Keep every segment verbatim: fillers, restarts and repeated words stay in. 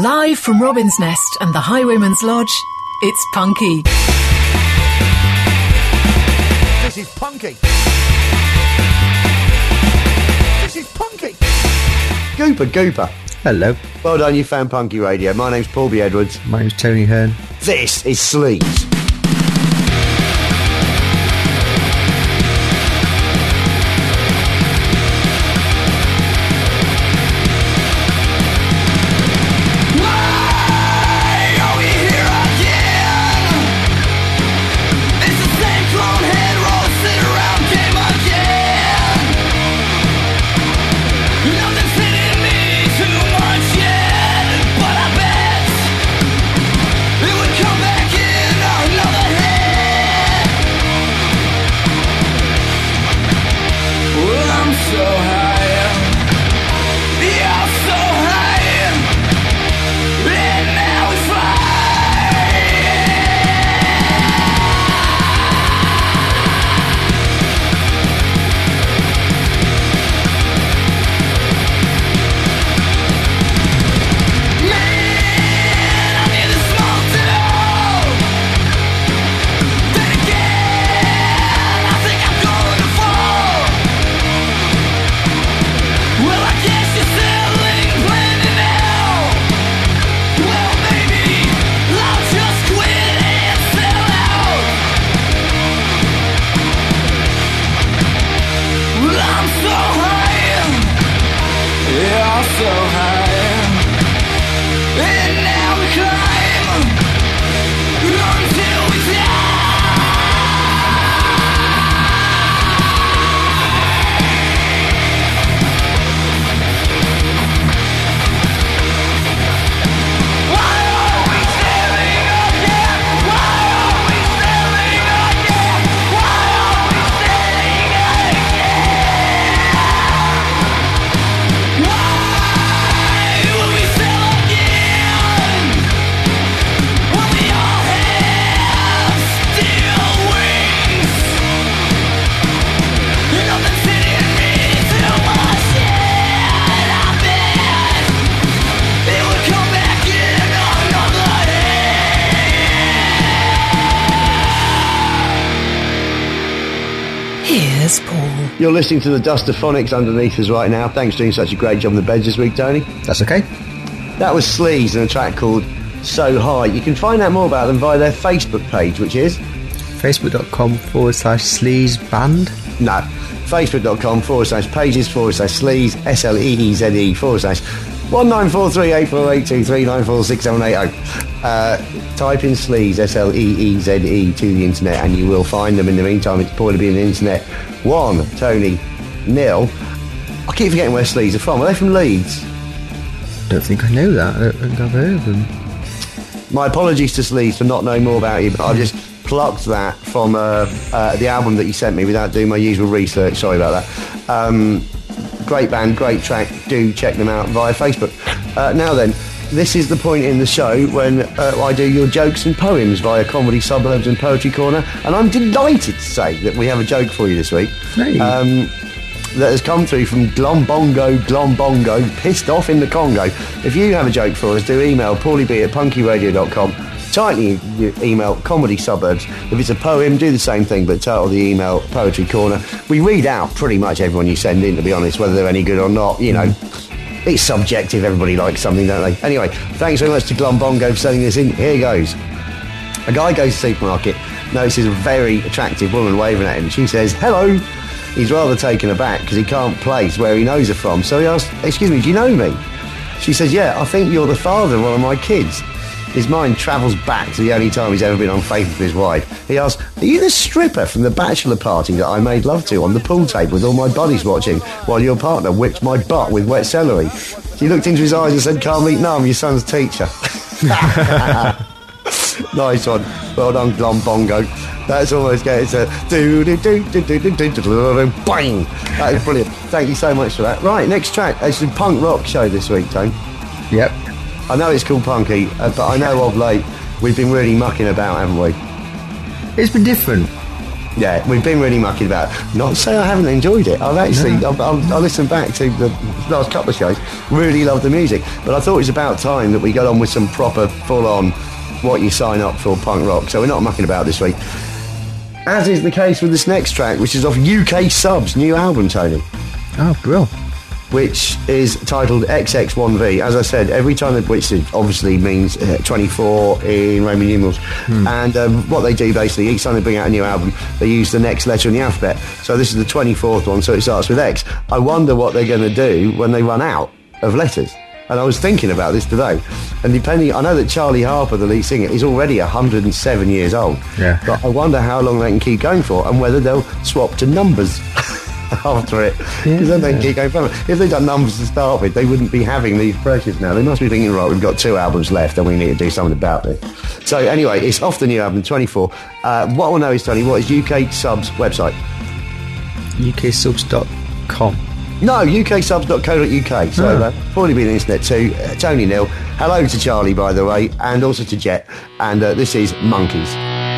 Live from Robin's Nest and the Highwayman's Lodge, it's Punky. This is Punky. This is Punky. Gooper, Gooper. Hello. Well done, you found Punky Radio. My name's Paul B. Edwards. My name's Tony Hearn. This is Sleaze. You're listening to the Dustophonics underneath us right now. Thanks for doing such a great job on the beds this week, Tony. That's okay. That was Sleaze and a track called So High. You can find out more about them via their Facebook page, which is facebook.com forward slash sleaze band. No, facebook.com forward slash pages forward slash sleaze, S L E E Z E forward slash one nine four three eight four eight two three nine four six seven eight zero. Uh, type in Sleaze, S L E E Z E, to the internet and you will find them. In the meantime, it's poorly being the internet. One, Tony, nil. I keep forgetting where Sleaze are from. Are they from Leeds? Don't think I know that. I don't think I've heard of them. My apologies to Sleaze for not knowing more about you, but I've just plucked that from uh, uh, the album that you sent me without doing my usual research. Sorry about that. Um, great band, great track. Do check them out via Facebook. Uh, now then, this is the point in the show when uh, I do your jokes and poems via Comedy Suburbs and Poetry Corner, and I'm delighted to say that we have a joke for you this week. Hey. Um, that has come through from Glombongo, Glombongo, pissed off in the Congo. If you have a joke for us, do email paulieb at punkyradio dot com. Tightly email Comedy Suburbs. If it's a poem, do the same thing, but title the email Poetry Corner. We read out pretty much everyone you send in, to be honest, whether they're any good or not, you know. It's subjective, everybody likes something, don't they? Anyway, thanks very much to Glombongo for sending this in. Here goes. A guy goes to the supermarket, notices a very attractive woman waving at him. She says, hello. He's rather taken aback because he can't place where he knows her from. So he asks, excuse me, do you know me? She says, yeah, I think you're the father of one of my kids. His mind travels back to the only time he's ever been unfaithful to his wife. He asks, are you the stripper from the bachelor party that I made love to on the pool table with all my buddies watching while your partner whipped my butt with wet celery? She looked into his eyes and said, calmly, no, I'm your son's teacher. Nice one. Well done, Glombongo. That's almost getting to do do do do do do do do bang. That is brilliant. Thank you so much for that. Right, next track. It's a punk rock show this week, Tone. Yep. I know it's called Punky, uh, but I know of late we've been really mucking about, haven't we? It's been different. Yeah, we've been really mucking about. Not to say I haven't enjoyed it. I've actually, No. I've, I've, I listened back to the last couple of shows, really loved the music. But I thought it was about time that we got on with some proper, full-on, what you sign up for punk rock. So we're not mucking about this week. As is the case with this next track, which is off U K Sub's new album, Tony. Oh, bro. Which is titled X X one V. As I said, every time, that, which obviously means uh, twenty-four in Roman numerals. Hmm. And um, what they do basically, each time they bring out a new album, they use the next letter in the alphabet. So this is the twenty-fourth one, so it starts with X. I wonder what they're going to do when they run out of letters. And I was thinking about this today. And depending, I know that Charlie Harper, the lead singer, is already one hundred seven years old. Yeah. But I wonder how long they can keep going for and whether they'll swap to numbers after it, because Yeah. then they can keep going further. If they'd done numbers to start with, they wouldn't be having these pressures now. They must be thinking, right, we've got two albums left and we need to do something about this. So anyway, it's off the new album, twenty-four. Uh, what I want to know is, Tony, what is U K Subs website? U K subs dot com. No, U K subs dot co dot U K. So Oh. uh, probably be on the internet too. Uh, Tony Neal. Hello to Charlie, by the way, and also to Jet. And uh, this is Monkeys.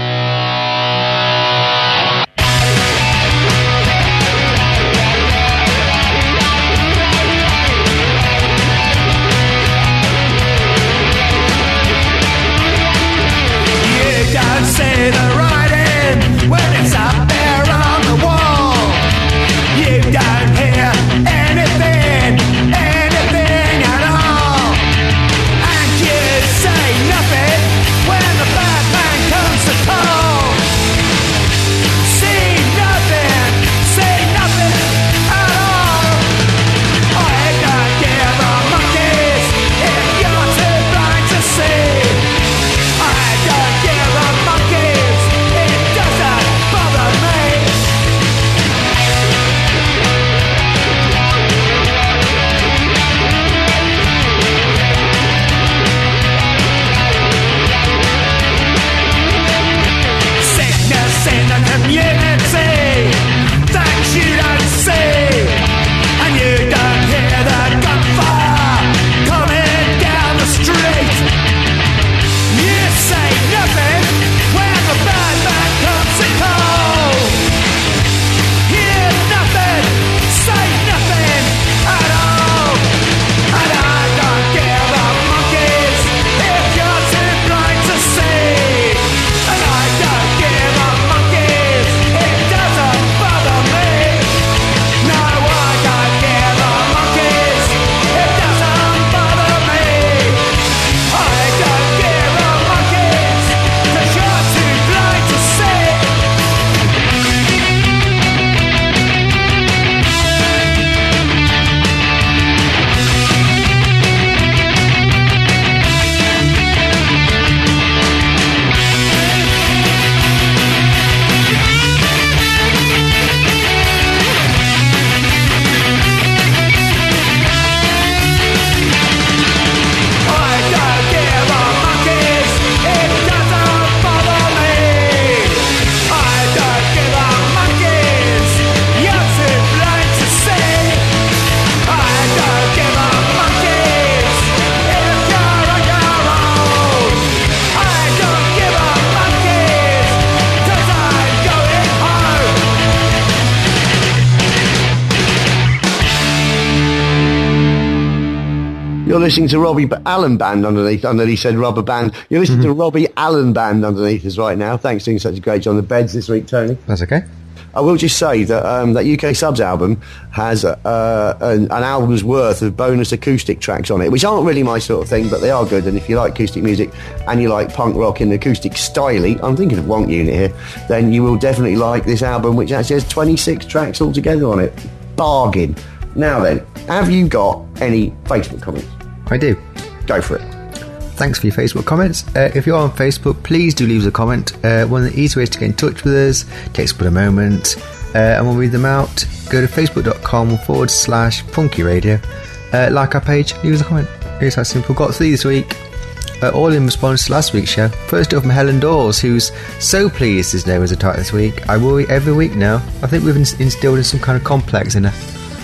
You're listening to Robbie B- Allen Band underneath. Underneath said Rubber Band. You're listening Mm-hmm. to Robbie Allen Band underneath us right now. Thanks for doing such a great job on the beds this week, Tony. That's okay. I will just say that um, that U K Subs album has uh, an, an album's worth of bonus acoustic tracks on it, which aren't really my sort of thing, but they are good. And if you like acoustic music and you like punk rock in acoustic styly, I'm thinking of Wonk Unit here, then you will definitely like this album, which actually has twenty-six tracks altogether on it. Bargain. Now then, have you got any Facebook comments? I do. Go for it. Thanks for your Facebook comments. Uh, if you're on Facebook, please do leave us a comment. Uh, one of the easy ways to get in touch with us takes but a moment, uh, and we'll read them out. Go to facebook.com forward slash punky radio. Uh, like our page, leave us a comment. It's that simple. Got three this week, uh, all in response to last week's show. First up from Helen Dawes, who's so pleased his name was a title this week. I worry every week now. I think we've ins- instilled in some kind of complex in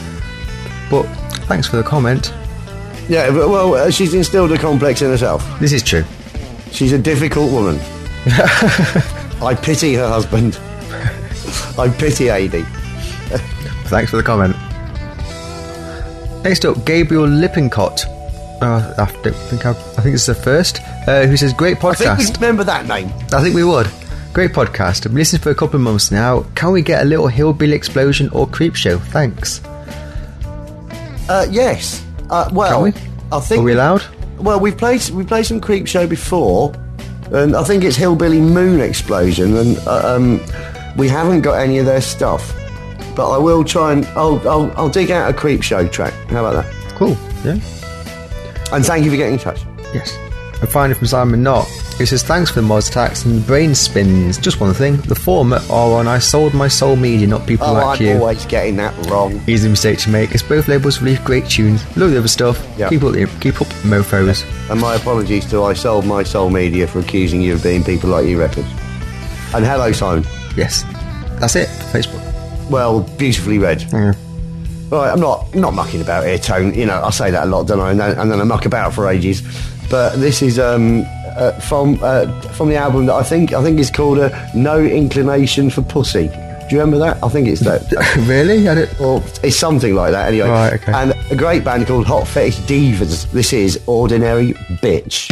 her. But thanks for the comment. Yeah, but, well, uh, she's instilled a complex in herself. This is true. She's a difficult woman. I pity her husband. I pity A D. Thanks for the comment. Next up, Gabriel Lippincott. Uh, I don't think I, I think this is the first. Uh, who says, great I think we podcast. remember that name. I think we would. Great podcast. I've been listening for a couple of months now. Can we get a little hillbilly explosion or creep show? Thanks. Uh, yes. Uh, well, Can we? I think Are we allowed? Well, we've played we've played some Creep Show before, and I think it's Hillbilly Moon Explosion, and uh, um, we haven't got any of their stuff. But I will try and I'll I'll, I'll dig out a Creep Show track. How about that? Cool. Yeah. And thank you for getting in touch. Yes. And finally from Simon Knott, who says, thanks for the mods attacks and the brain spins. Just one thing, the former are on I Sold My Soul Media, not people Oh, like I'm you. always getting that wrong. Easy mistake to make. It's both labels release great tunes. Load the other stuff. Yeah. Keep up the keep up mofos. And my apologies to I Sold My Soul Media for accusing you of being People Like You Records. And hello, Simon. Yes. That's it for Facebook. Well, beautifully read. Yeah. Right, I'm not not mucking about here, Tone. You know, I say that a lot, don't I? And then, and then I muck about for ages. But this is um, uh, from uh, from the album that I think I think is called uh, No Inclination for Pussy. Do you remember that? I think it's that. Really? I don't... Or it's something like that. Anyway, Right, okay. And a great band called Hot Fetish Divas. This is Ordinary Bitch.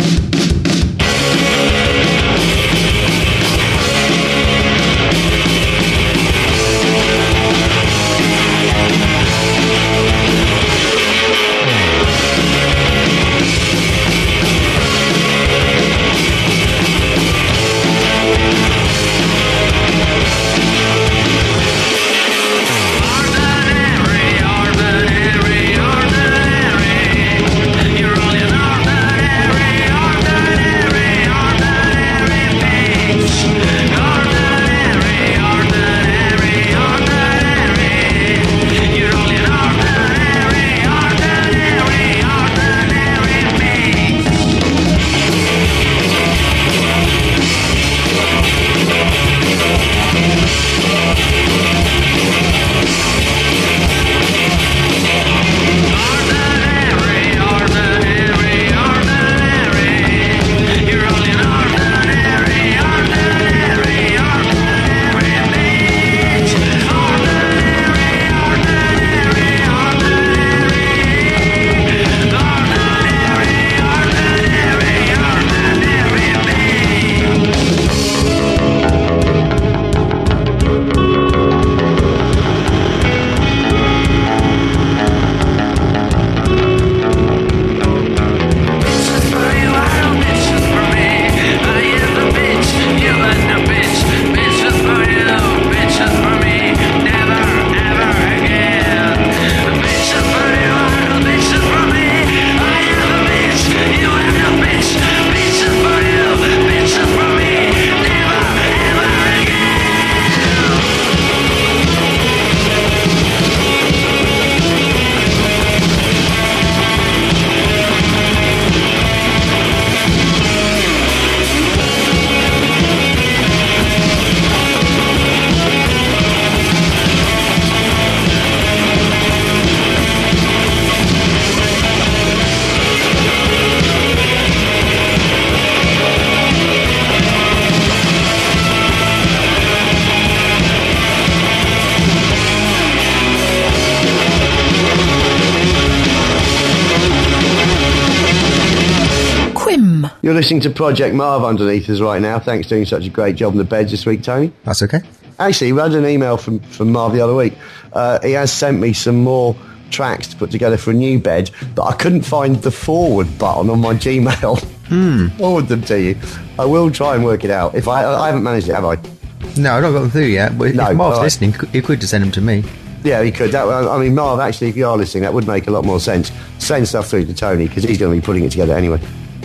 You're listening to Project Marv underneath us right now. Thanks for doing such a great job on the beds this week, Tony. That's okay. Actually, we had an email from, from Marv the other week. Uh, he has sent me some more tracks to put together for a new bed, but I couldn't find the forward button on my Gmail. Hmm. Forward them to you. I will try and work it out. If I, I haven't managed it, have I? No, I've not got them through yet, but No, if Marv's all right. listening, he could just send them to me. Yeah, he could. That, I mean, Marv, actually, if you are listening, that would make a lot more sense. Send stuff through to Tony, because he's going to be putting it together anyway.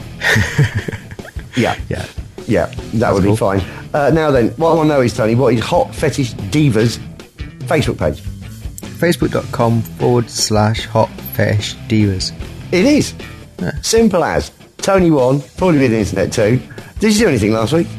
yeah. Yeah. Yeah, that would cool. be fine. Uh, now then, what I want to know is, Tony, what is Hot Fetish Divas Facebook page? Facebook.com forward slash hot fetish divas. It is. Yeah. Simple as. Tony one, probably be the internet too. Did you do anything last week?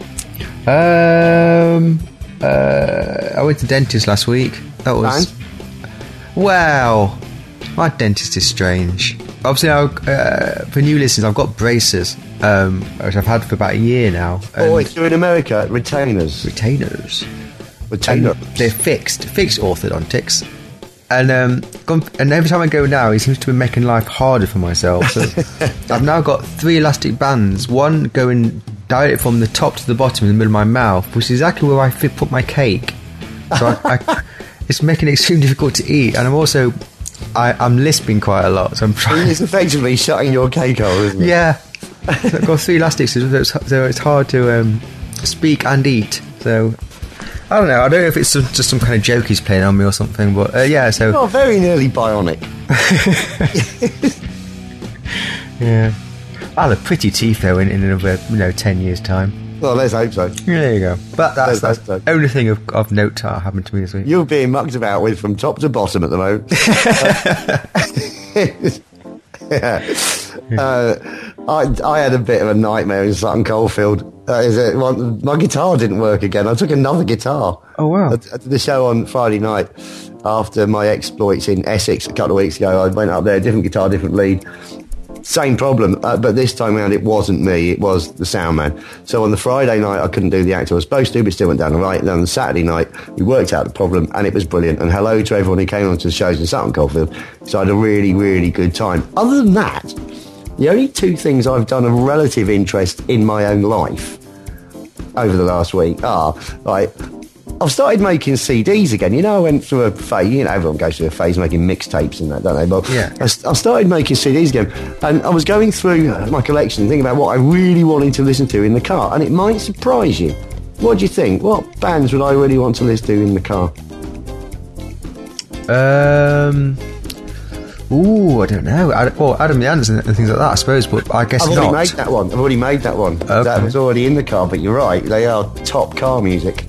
Um, uh, I went to the dentist last week. That was... And? Wow. My dentist is strange. Obviously, I, uh, for new listeners, I've got braces, um, which I've had for about a year now. Oh, and if you're in America, retainers. retainers. With two and knobs. they're fixed, fixed orthodontics. And um, gone- and every time I go now, he seems to be making life harder for myself. So I've now got three elastic bands, one going directly from the top to the bottom in the middle of my mouth, which is exactly where I fit, put my cake. So I, I, it's making it extremely difficult to eat, and I'm also I, I'm lisping quite a lot. So I'm trying. It's effectively shutting your cake hole, isn't it? Yeah, so I've got three elastics, so it's, so it's hard to um, speak and eat. So I don't know. I don't know if it's some, just some kind of joke he's playing on me or something, but uh, yeah. So Oh, very nearly bionic. yeah, I'll have pretty teeth though in, in another you know ten years time. Well, let's hope so. Yeah, there you go. But that's, Let's that's hope the so. only thing of, of note that happened to me this week. You're being mucked about with from top to bottom at the moment. yeah. uh, I, I had a bit of a nightmare in Sutton Coldfield. Uh, is it, well, my guitar didn't work again. I took another guitar. Oh, wow. I, I did the show on Friday night after my exploits in Essex a couple of weeks ago. I went up there, different guitar, different lead. Same problem, uh, but this time around it wasn't me, it was the sound man. So on the Friday night I couldn't do the act I was supposed to, but still went down the right. And on the Saturday night we worked out the problem and it was brilliant. And hello to everyone who came onto the shows in Sutton Coldfield. So I had a really, really good time. Other than that, the only two things I've done of relative interest in my own life over the last week are, like, I've started making C Ds again. You know, I went through a phase, you know, everyone goes through a phase making mixtapes and that, don't they? But Yeah. I, I started making C Ds again. And I was going through my collection, thinking about what I really wanted to listen to in the car. And it might surprise you. What do you think? What bands would I really want to listen to in the car? Um. Ooh, I don't know. Ad- well, Adam the Anderson and things like that, I suppose, but I guess I've not. already made that one. I've already made that one. Okay. That was already in the car, but you're right. They are top car music.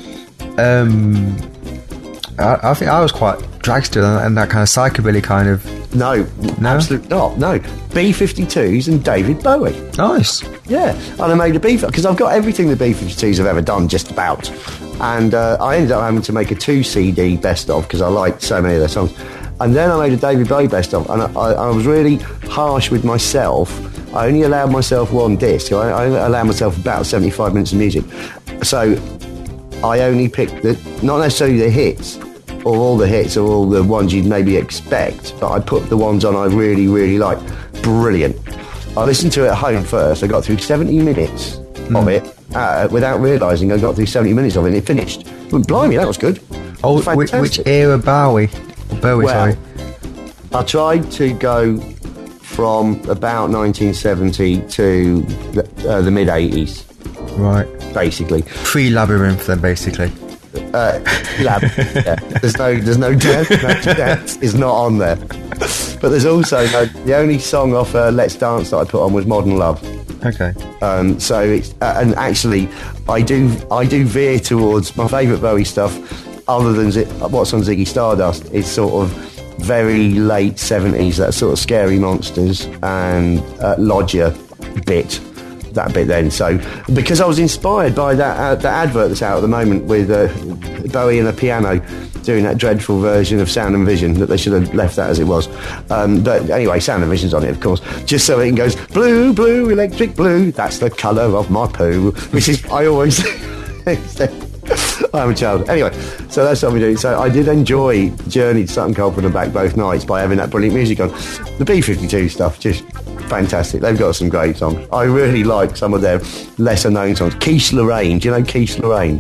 Um, I, I think I was quite dragster and, and that kind of psychobilly kind of. No, No? absolutely not. No. B fifty-twos and David Bowie. Nice. Yeah, and I made a B because I've got everything the B fifty-twos have ever done, just about. And uh, I ended up having to make a two C D best of because I liked so many of their songs. And then I made a David Bowie best of, and I, I, I was really harsh with myself. I only allowed myself one disc. I, I allowed myself about seventy-five minutes of music. So I only picked the, not necessarily the hits, or all the hits, or all the ones you'd maybe expect, but I put the ones on I really, really like. Brilliant. I listened to it at home first. I got through seventy minutes Mm. of it uh, without realising I got through seventy minutes of it and it finished. Well, blimey, that was good. Oh, which, Fantastic. which era Bowie? Bowie, Well, sorry. I tried to go from about nineteen seventy to the, uh, the mid eighties, Right. basically. Pre-Labyrinth, then, basically. Uh, lab, yeah. There's no, there's no dance. No dance is not on there. But there's also no, the only song off uh, Let's Dance that I put on was Modern Love. Okay. Um, so it's uh, and actually, I do I do veer towards my favourite Bowie stuff. Other than Z- what's on Ziggy Stardust, it's sort of very late seventies, that sort of Scary Monsters and uh, Lodger bit. That bit then. So because I was inspired by that uh, that advert that's out at the moment with uh, Bowie and a piano doing that dreadful version of Sound and Vision, that they should have left that as it was. Um, but anyway, Sound and Vision's on it, of course, just so it goes blue, blue, electric blue. That's the colour of my poo, which is I always. I'm a child. Anyway, so that's what we do. So I did enjoy the journey to Sutton Coldfield and back both nights by having that brilliant music on. The B fifty-two stuff, just fantastic. They've got some great songs. I really like some of their lesser known songs. Quiche Lorraine. Do you know Quiche Lorraine?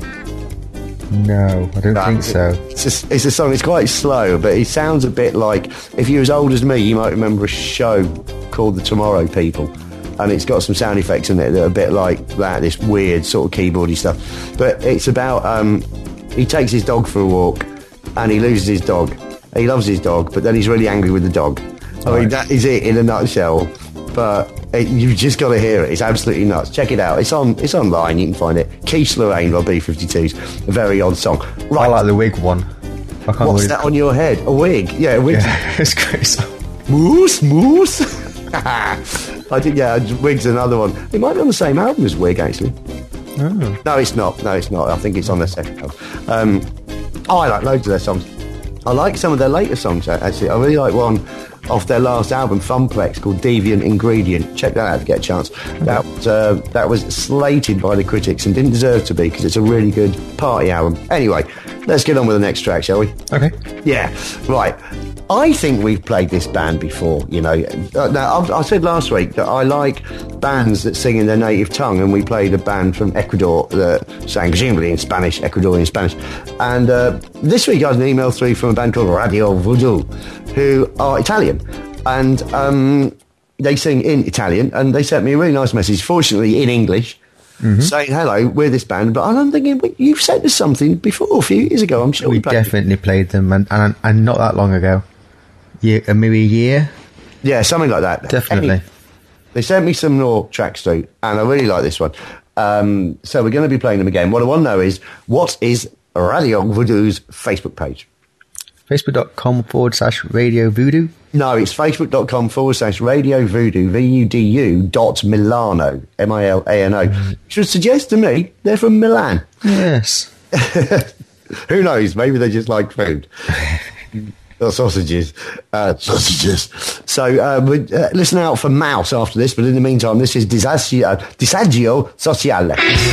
No, I don't No, think so. It's a, it's a song, it's quite slow, but it sounds a bit like, if you're as old as me, you might remember a show called The Tomorrow People. And it's got some sound effects in it that are a bit like that, this weird sort of keyboardy stuff. But it's about, um, he takes his dog for a walk and he loses his dog. He loves his dog, but then he's really angry with the dog. I mean, Right. that is it in a nutshell. But it, you've just got to hear it. It's absolutely nuts. Check it out. It's on. It's online. You can find it. Quiche Lorraine by B fifty-twos. A very odd song. Right. I like the wig one. I can't What's believe- that on your head? A wig? Yeah, a wig. Yeah, it's great song. Moose, moose. I think, yeah, Wig's another one. It might be on the same album as Wig, actually. Oh. No, it's not. No, it's not. I think it's on the second album. Um, oh, I like loads of their songs. I like some of their later songs, actually. I really like one off their last album, Funplex, called Deviant Ingredient. Check that out if you get a chance. Okay. That, uh, that was slated by the critics and didn't deserve to be because it's a really good party album. Anyway, let's get on with the next track, shall we? Okay. Yeah, right. I think we've played this band before, you know. Uh, now, I, I said last week that I like bands that sing in their native tongue, and we played a band from Ecuador that sang presumably in Spanish, Ecuadorian Spanish. And uh, this week I had an email through from a band called Radio Voodoo, who are Italian. And um, they sing in Italian, and they sent me a really nice message, fortunately in English, mm-hmm. saying, hello, we're this band. But I'm thinking, you've sent us something before, a few years ago, I'm sure we, we played definitely it. played them, and, and, and not that long ago. Yeah, maybe a year? Yeah, something like that. Definitely. Anyway, they sent me some more tracks through, and I really like this one. Um, so we're going to be playing them again. What I want to know is, what is Radio Voodoo's Facebook page? Facebook.com forward slash Radio Voodoo? No, it's Facebook.com forward slash Radio Voodoo, V U D U dot Milano, M I L A N O. Which would suggest to me they're from Milan. Yes. Who knows? Maybe they just like food. Or sausages. Uh, sausages. So uh, we, uh, listen out for Mouse after this, but in the meantime, this is Disagio, Disagio Sociale.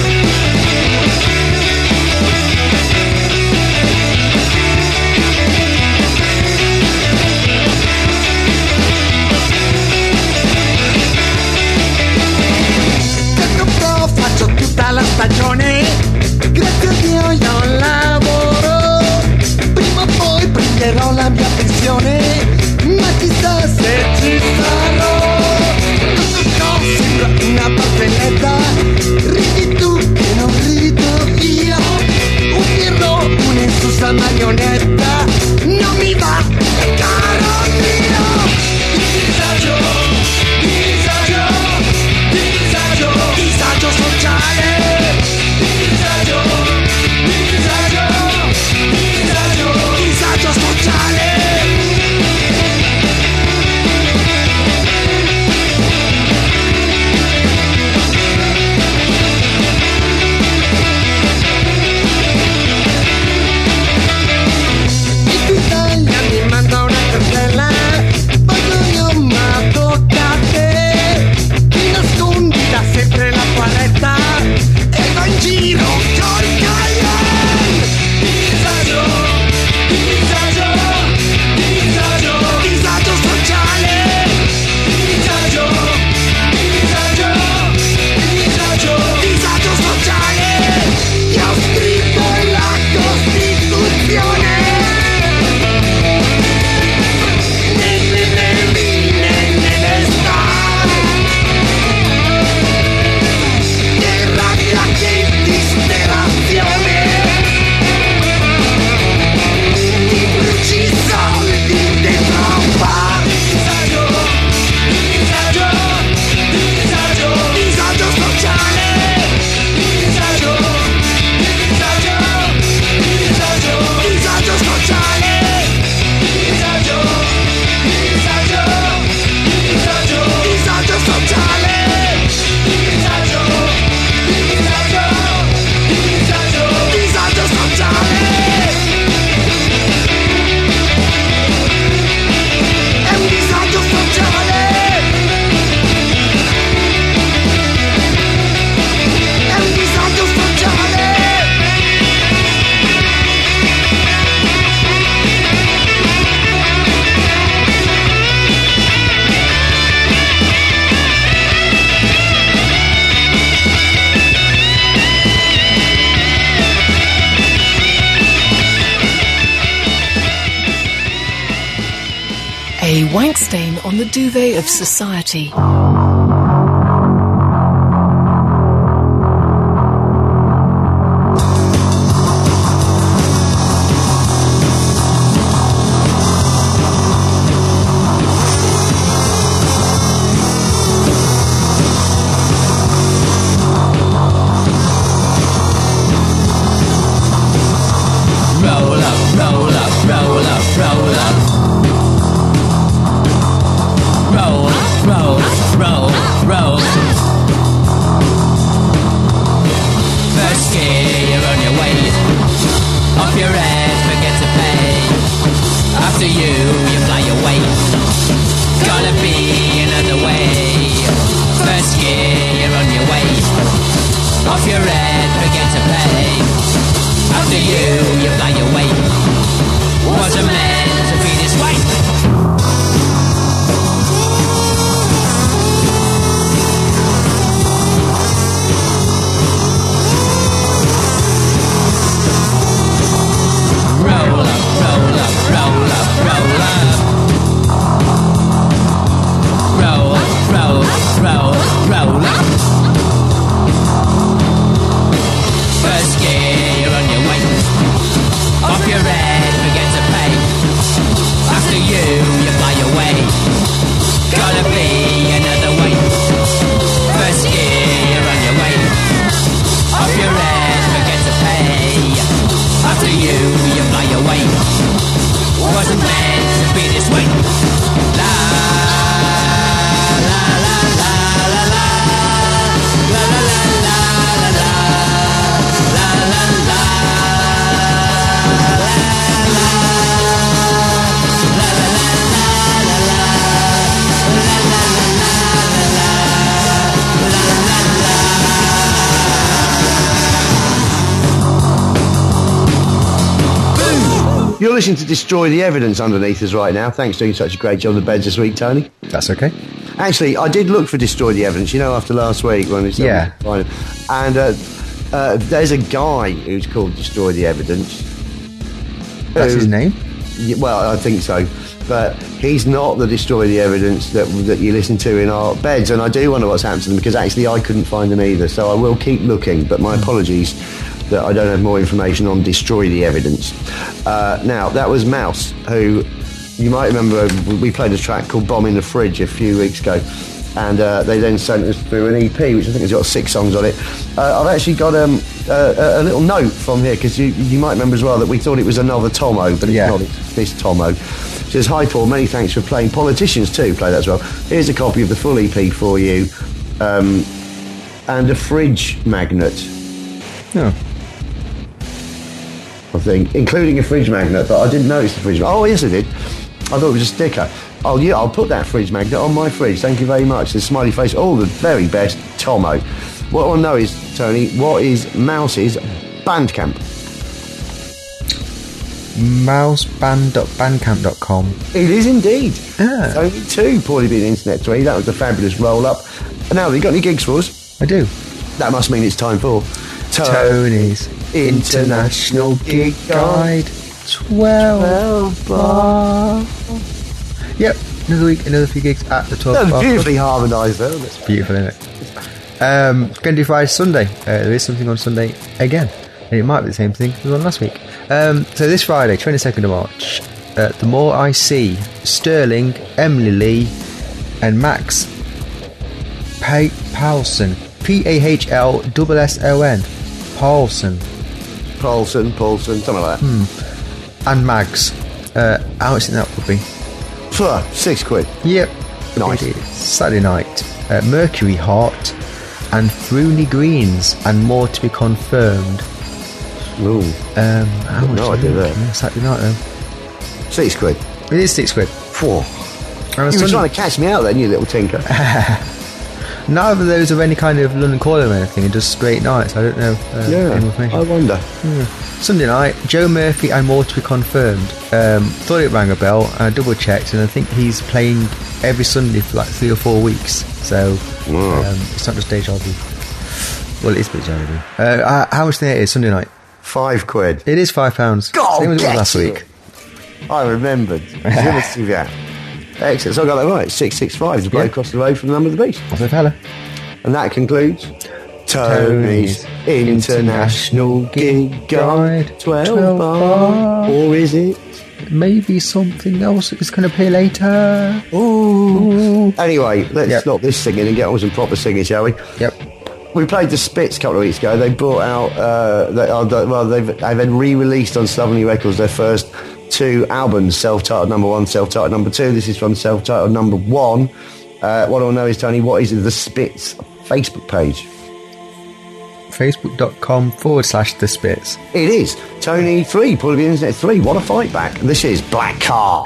Faccio tutta la stagione, grazie a Dio io lavoro, prima o poi prenderò la mia pensione, ma chissà se ci sarò. Tutto sembra una barzelletta, ridi tu che non rido io, un pirro, un'insusa marionetta, non mi va, caro mio. Disagio, disagio, disagio, disagio sociale. Disagio, disagio, disagio, disagio sociale. In Italia mi manda una cartella, voglio io ma tocca a te. Ti nascondi da sempre la paletta e va in giro col Cayenne. Disagio, disagio, disagio, disagio sociale. Disagio, disagio, disagio, disagio sociale. Io ho scritto la Costituzione. Nelle nebbie, nelle strade, rabbia che disperazione, ti bruci soldi dentro un bar. Disagio, disagio, disagio, disagio sociale. Disagio, disagio, disagio, disagio sociale. Disagio, disagio, disagio, disagio sociale. Disagio, disagio, disagio, disagio sociale. È un disagio sociale. È un disagio sociale. A wank stain on the duvet of society. Roll up, roll up, roll up, roll up. Roll, roll, roll, roll. First gear, you're on your way. Off your head, forget to pay. After you, you fly away. Off your head, begin to pay. After you, you fly away. Wasn't meant to be this way. Roll up, roll up, roll up, roll up. Roll, roll, roll, roll up. First gear, you're on your way. Off your head, begin to pay. After you, you fly away. Gotta be another way. First gear, you're on your way. Off your head, begin to pay. After you, you fly away. Wasn't meant to be this way. La la la la la la la la la la la la la la You're listening to Destroy the Evidence underneath us right now. Thanks for doing such a great job on the beds this week, Tony. That's okay. Actually, I did look for Destroy the Evidence, you know, after last week when it's Yeah. and uh, uh, there's a guy who's called Destroy the Evidence. That's who- his name? Yeah, well, I think so, but he's not the Destroy the Evidence that that you listen to in our beds, and I do wonder what's happened to them because actually I couldn't find them either. So I will keep looking, but my apologies that I don't have more information on Destroy the Evidence. Uh, now that was Mouse, who you might remember we played a track called Bomb in the Fridge a few weeks ago, and uh, they then sent us through an E P which I think has got six songs on it. Uh, I've actually got um, a, a little note from here because you, you might remember as well that we thought it was another Tomo, but it's Yeah. not. It's this Tomo. It says, "Hi Paul, many thanks for playing Politicians too." Play that as well. Here's a copy of the full E P for you, um, and a fridge magnet. No. I think, including a fridge magnet, but I didn't notice the fridge magnet. Oh, yes, I did. I thought it was a sticker. Oh, yeah, I'll put that fridge magnet on my fridge. Thank you very much. The smiley face. All the very best, Tomo. What I want to know is, Tony, what is Mouse's Bandcamp? mouseband dot bandcamp dot com. It is indeed. Ah. Only two, Paulie being Internet three. That was the fabulous roll-up. And now, have you got any gigs for us? I do. That must mean it's time for... Tony's International Gig Guide. twelve bar. Yep, another week, another few gigs at the twelve That was bar. beautifully harmonised, though, isn't it? Beautiful, isn't it? Um, going to do Friday, Sunday. Uh, there is something on Sunday again. And it might be the same thing as on last week. Um, so this Friday, twenty-second of March, uh, The More I See, Sterling, Emily Lee, and Max pa- Paulson. P A H L S S O N. Paulson. Paulson, Paulson, something like that. Hmm. And Mags. Uh, how much do you think that would be? Phew, six quid. Yep. Nice. It is. Saturday night. Uh, Mercury Heart and Fruny Greens and more to be confirmed. Ooh, Um, how much no is idea it? there. Yeah, Saturday night though. six quid. It is six quid. Phew. And You were Sunday- trying to catch me out then, you little tinker. Neither of those are any kind of London calling or anything, just straight nights. I don't know. Uh, Yeah, any information. I wonder. Sunday night, Joe Murphy and more to be confirmed. Um, thought it rang a bell, and I double checked, and I think he's playing every Sunday for like three or four weeks. So Wow. um, it's not just deja vu. Well, it is deja vu. Uh, uh, how much do you think it is Sunday night? Five quid. It is five pounds. God, Same as it was get last it. week. I remembered. Yeah. Excellent. So I got that right. six six five to blow Yeah. across the road from the number of the beast. What's the fella? And that concludes Tony's International Gig Guide twelve, twelve bar. bar. Or is it? Maybe something else is going to play later. Ooh. Anyway, let's Yep. stop this singing and get on with some proper singing, shall we? Yep. We played the Spits a couple of weeks ago. They brought out, uh, they, uh, the- well, they've, they've re-released on Slovenly Records their first two albums, self-titled number one, self-titled number two. This is from self-titled number one. Uh, what I want to know is, Tony, what is the Spits Facebook page? Facebook.com forward slash the Spits. It is Tony three, Paulie Internet three. What a fight back! This is Black Car.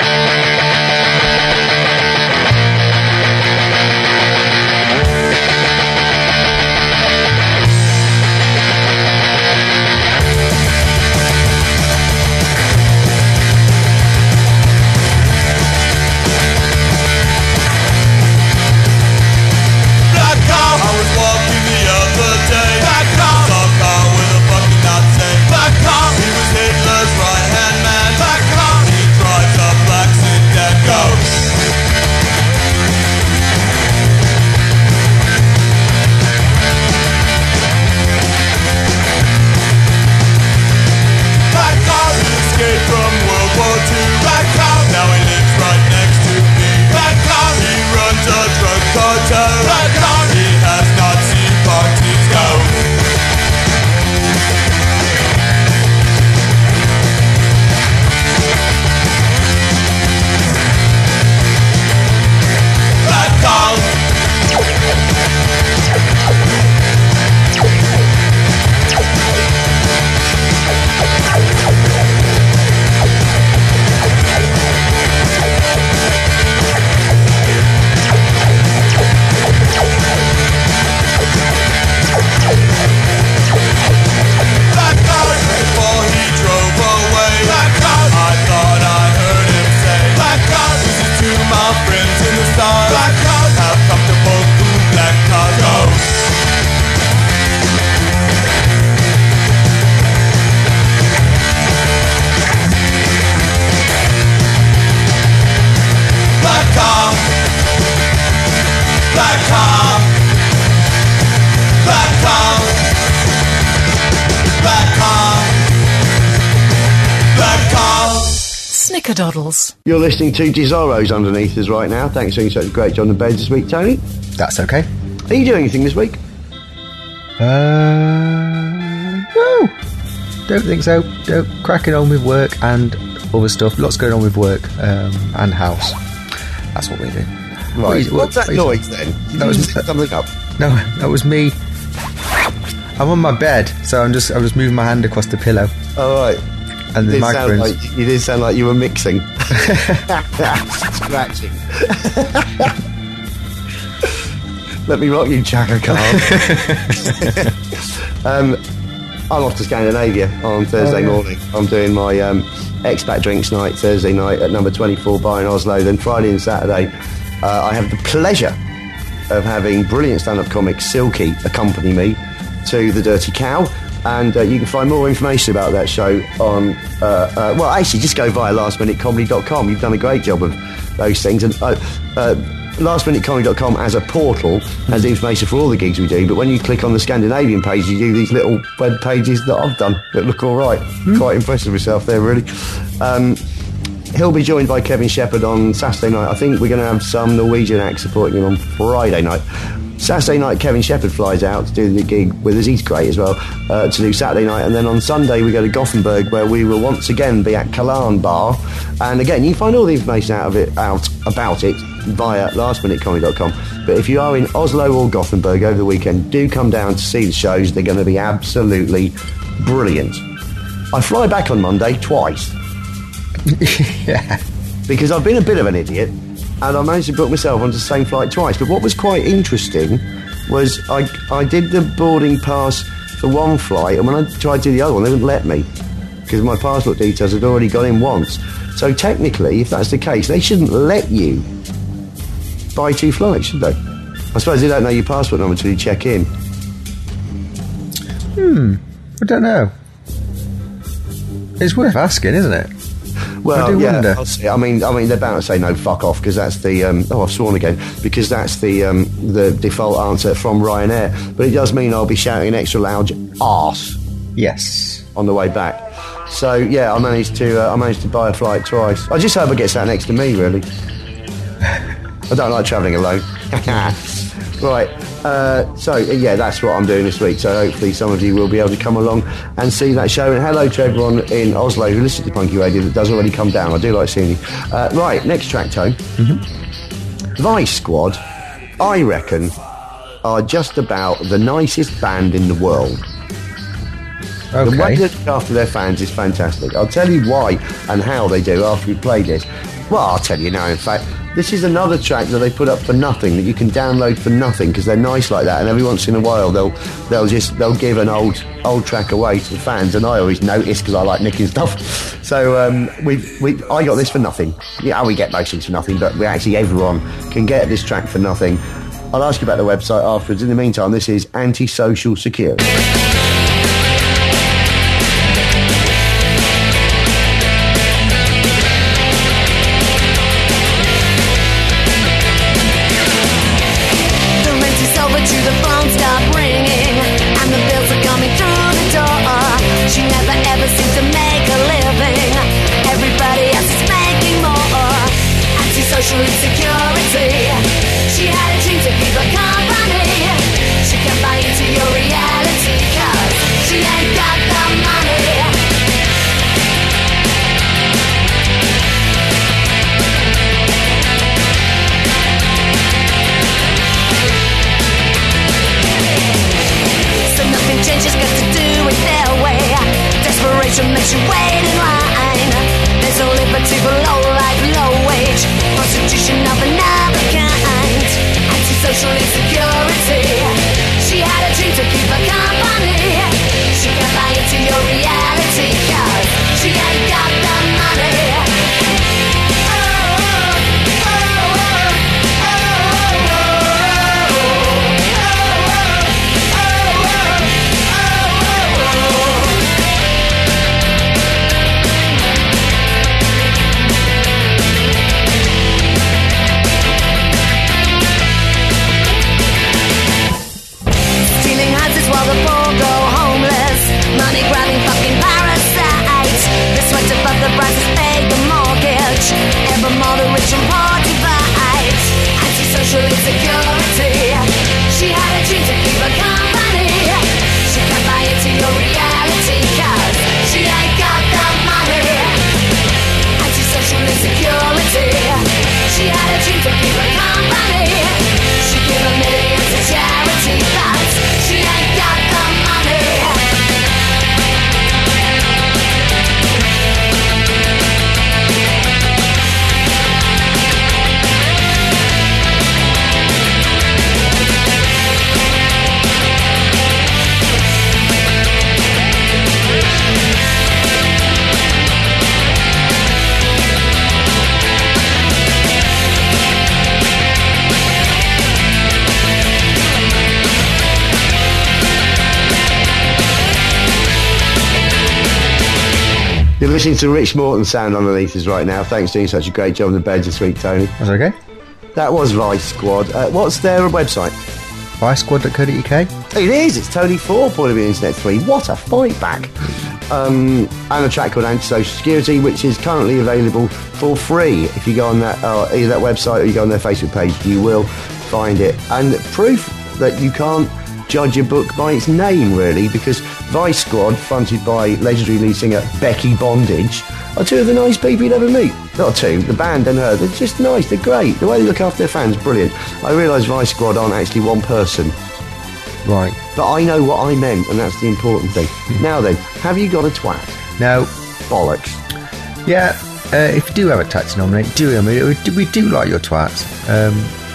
Snickerdoddles. You're listening to Desirro's underneath us right now. Thanks for doing such a great job on the beds this week, Tony. That's okay. Are you doing anything this week? Uh, no, don't think so. Don't, cracking on with work and other stuff. Lots going on with work um, and house. That's what we do. Right. What is- What's what- that what noise is- then? Did That you was- just pick something up? No, that was me. I'm on my bed, so I'm just I'm just moving my hand across the pillow, All right. and You the did, sound microphone's. like, you did sound like you were mixing. Scratching. Let me rock you, Chaka Khan. um, I'm off to Scandinavia on Thursday Oh, yeah. morning. I'm doing my um, expat drinks night Thursday night at number twenty-four bar in Oslo. Then Friday and Saturday, uh, I have the pleasure of having brilliant stand-up comic Silky accompany me to the Dirty Cow. And uh, you can find more information about that show on, uh, uh, well, actually, just go via last minute comedy dot com. You've done a great job of those things. And uh, uh, last minute comedy dot com as a portal has information for all the gigs we do. But when you click on the Scandinavian page, you do these little web pages that I've done that look all right. Quite impressed with myself there, really. Um, he'll be joined by Kevin Shepherd on Saturday night. I think we're going to have some Norwegian acts supporting him on Friday night. Saturday night, Kevin Shepherd flies out to do the gig with us. He's great as well, uh, to do Saturday night. And then on Sunday, we go to Gothenburg, where we will once again be at Kalan Bar. And again, you can find all the information out of it out about it via last minute comedy dot com. But if you are in Oslo or Gothenburg over the weekend, do come down to see the shows. They're going to be absolutely brilliant. I fly back on Monday twice. Yeah. Because I've been a bit of an idiot and I managed to book myself onto the same flight twice. But what was quite interesting was I, I did the boarding pass for one flight, and when I tried to do the other one, they wouldn't let me because my passport details had already gone in once. So technically, if that's the case, they shouldn't let you buy two flights, should they? I suppose they don't know your passport number until you check in. I don't know. It's worth asking, isn't it? Well, I do yeah, wonder. I'll see. I mean, I mean, they're bound to say no, fuck off, because that's the. Um, oh, I've sworn again, because that's the um, the default answer from Ryanair. But it does mean I'll be shouting extra loud arse Yes. on the way back. So yeah, I managed to uh, I managed to buy a flight twice. I just hope it gets sat next to me. Really, I don't like travelling alone. Right. Uh, so yeah, that's what I'm doing this week. So hopefully some of you will be able to come along and see that show. And hello to everyone in Oslo who listens to Punky Radio that does already come down. I do like seeing you. Uh, right, next track, Tone. Mm-hmm. Vice Squad, I reckon, are just about the nicest band in the world. The way Okay. they look after their fans is fantastic. I'll tell you why and how they do after we play this. Well, I'll tell you now, in fact. This is another track that they put up for nothing, that you can download for nothing, because they're nice like that, and every once in a while they'll they'll just they'll give an old old track away to the fans, and I always notice because I like nicking stuff. So um, we we I got this for nothing. Yeah, we get most things for nothing, but we actually everyone can get this track for nothing. I'll ask you about the website afterwards. In the meantime, this is Antisocial Security. The rent is over to the phone stop ringing, and the bills are coming through the door. She never ever seems to make a living. Everybody else is making more. Antisocial insecurity. She had a dream to keep her company. She can buy into your reality, 'cause she ain't got the money. So nothing changes, got to do it their way. Desperation makes you wait in line. There's no liberty for low life, low wage. Prostitution of another kind. Antisocial insecurity. She had a dream to keep her company. She can buy into your reality, 'cause she ain't got the money. Oh, oh, oh, oh, You're listening to Rich Morton sound underneath us right now. Thanks for doing such a great job on the beds this week, Tony. That's okay. That was Vice Squad. Uh, what's their website? vice squad dot co dot uk. It is. It's Tony four, Paulie B Internet three. What a fight back. Um, and a track called Anti-Social Security, which is currently available for free. If you go on that uh, either that website or you go on their Facebook page, you will find it. And proof that you can't judge a book by its name, really, because Vice Squad, fronted by legendary lead singer Becky Bondage, are two of the nice people you'd ever meet. Not two, the band and her. They're just nice, they're great. The way they look after their fans, brilliant. I realise Vice Squad aren't actually one person. Right. But I know what I meant, and that's the important thing. Now then, have you got a twat? No. Bollocks. Yeah, uh, if you do have a twat to nominate, do I mean, we do like your twats. Um,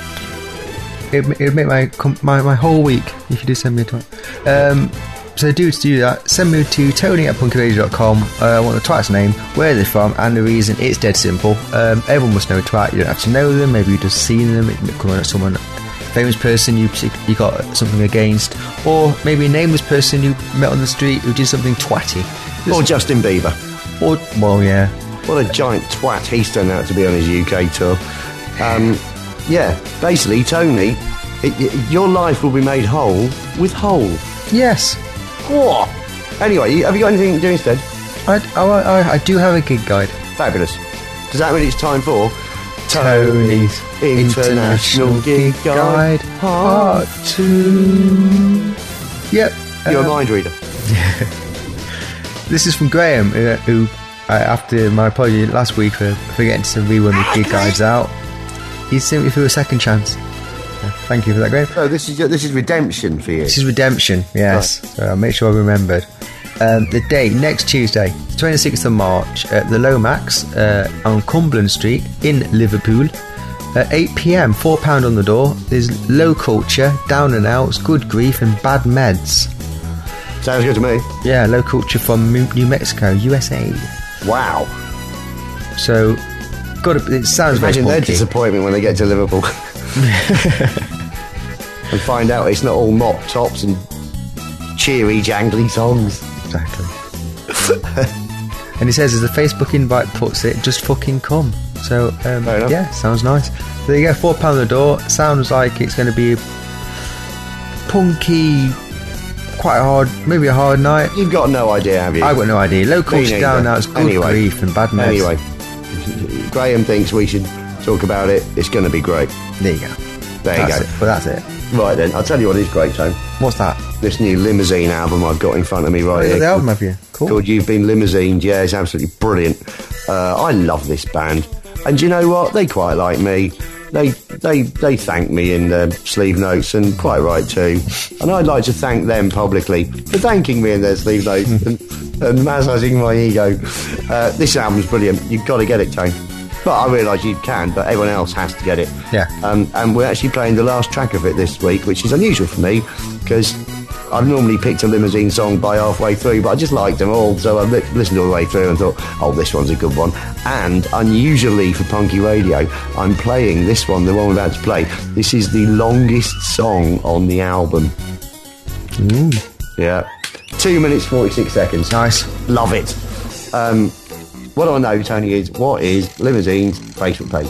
it would make my, my my whole week if you do send me a twat. Um, so do to do that, send me to Tony at punky radio dot com. uh, I want the twat's name, where they're from, and the reason. It's dead simple. Um, everyone must know a twat. You don't have to know them, maybe you've just seen them. It could be someone, famous person you you got something against, or maybe a nameless person you met on the street who did something twatty. Just, Or Justin Bieber. or well, yeah. What a giant twat he's turned out to be on his U K tour. Um, yeah, basically, Tony, it, it, your life will be made whole with whole. Yes. Oh. Anyway, you- have you got anything to do instead? I, I, I, I do have a gig guide. Fabulous. Does that mean it's time for Tony's International Gig Guide Part two. Yep. You're a um, mind reader. This is from Graham, uh, who, uh, after my apology last week for forgetting to read one of the gig guides out, he sent me through a second chance. Uh, thank you for that, Graham. So this is this is redemption for you. This is redemption, yes. So I'll make sure I remembered. Um, the date, next Tuesday, twenty-sixth of March, at the Lomax uh, on Cumberland Street in Liverpool. At eight p.m, four pounds on the door. There's low culture, down and outs, good grief, and bad meds. Sounds good to me. Yeah, low culture from Mu- New Mexico, U S A. Wow. So, got to, it sounds very Imagine their spunky. disappointment when they get to Liverpool and find out it's not all mop tops and cheery, jangly songs. Exactly. And he says, as the Facebook invite puts it, just fucking come. So, um, Fair enough. yeah, sounds nice. So there you go, four pounds on the door. Sounds like it's going to be punky, quite a hard, maybe a hard night. You've got no idea, have you? I've got no idea. Low culture neither. down now, it's good Anyway. grief and bad meds. Anyway, Graham thinks we should talk about it. It's going to be great. There you go. There you That's go. it. Well, that's it. Right then, I'll tell you what is great, Tone. What's that? This new Limousine album I've got in front of me right Oh, here. the album, have you? Cool. Called You've Been Limousined. Yeah, it's absolutely brilliant. Uh, I love this band. And do you know what? They quite like me. They they they thank me in their sleeve notes, and quite right too. And I'd like to thank them publicly for thanking me in their sleeve notes and, and massaging my ego. Uh, this album's brilliant. You've got to get it, Tone. But I realise you can, but everyone else has to get it. Yeah. Um, and we're actually playing the last track of it this week, which is unusual for me, because I've normally picked a Limousine song by halfway through, but I just liked them all, so I li- listened all the way through and thought, oh, this one's a good one. And unusually for Punky Radio, I'm playing this one, the one we're about to play. This is the longest song on the album. Ooh. Yeah. Two minutes, forty-six seconds. Nice. Love it. Um, what I know, Tony, is what is Limousine's Facebook page?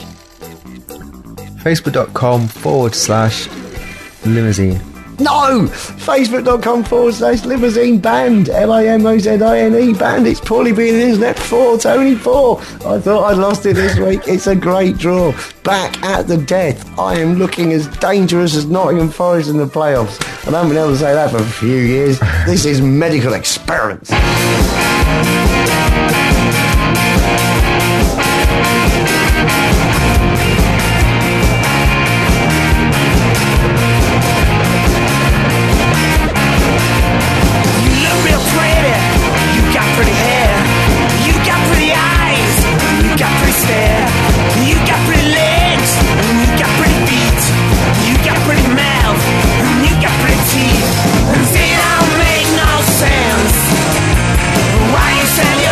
Facebook.com forward slash limousine. No! Facebook.com forward slash Limousine Band. L I M O Z I N E Band. It's Paulie B and the Internet four, Tony four. I thought I'd lost it this week. It's a great draw. Back at the death. I am looking as dangerous as Nottingham Forest in the playoffs. And I haven't been able to say that for a few years. This is Medical Experiments. They don't make no sense. Why you send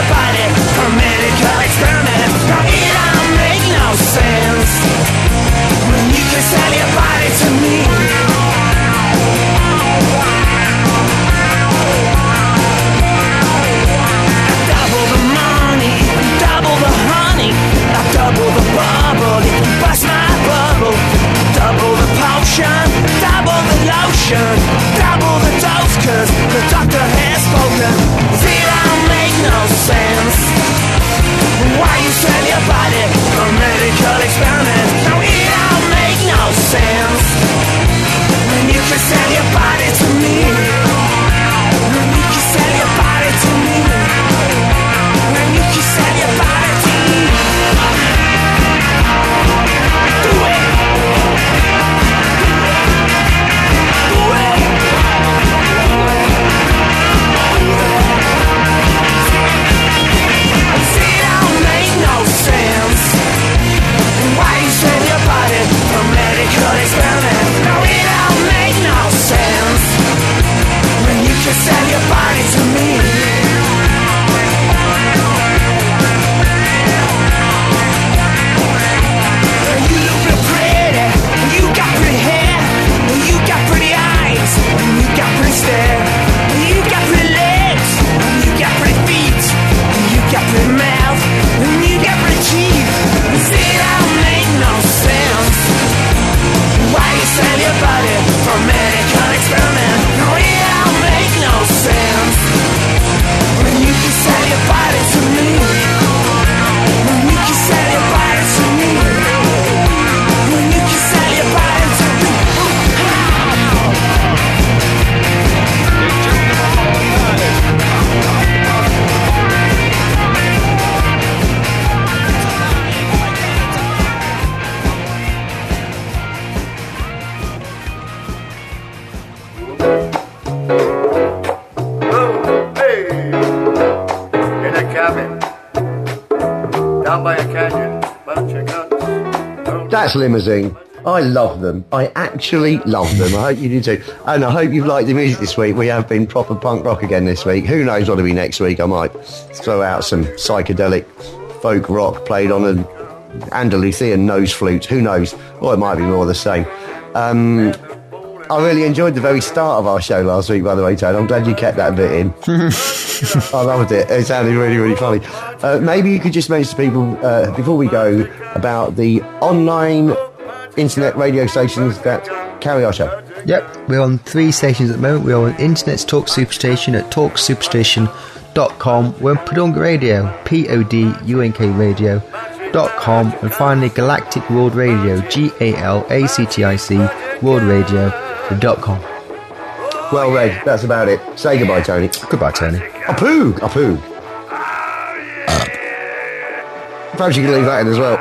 cabin down by a canyon. Bunch of guns. That's Limousine. I love them. I actually love them. I hope you do too. And I hope you've liked the music this week. We have been proper punk rock again this week. Who knows what'll be next week? I might throw out some psychedelic folk rock played on an Andalusian nose flute. Who knows? Or it might be more the same. Um, I really enjoyed the very start of our show last week, by the way, Tony. I'm glad you kept that bit in. I loved it. It sounded really, really funny. Uh, maybe you could just mention to people, uh, before we go, about the online internet radio stations that carry our show. Yep, we're on three stations at the moment. We're on Internet's Talk Superstation at talk superstation dot com. We're on Podunk Radio, P O D U N K radio dot com. And finally, Galactic World Radio, G A L A C T I C, world radio dot com. Well, Reg, that's about it. Say goodbye, Tony. Goodbye, Tony. A poog, a poog. Uh, perhaps you can leave that in as well.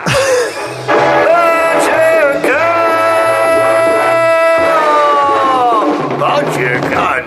Bunch of guys.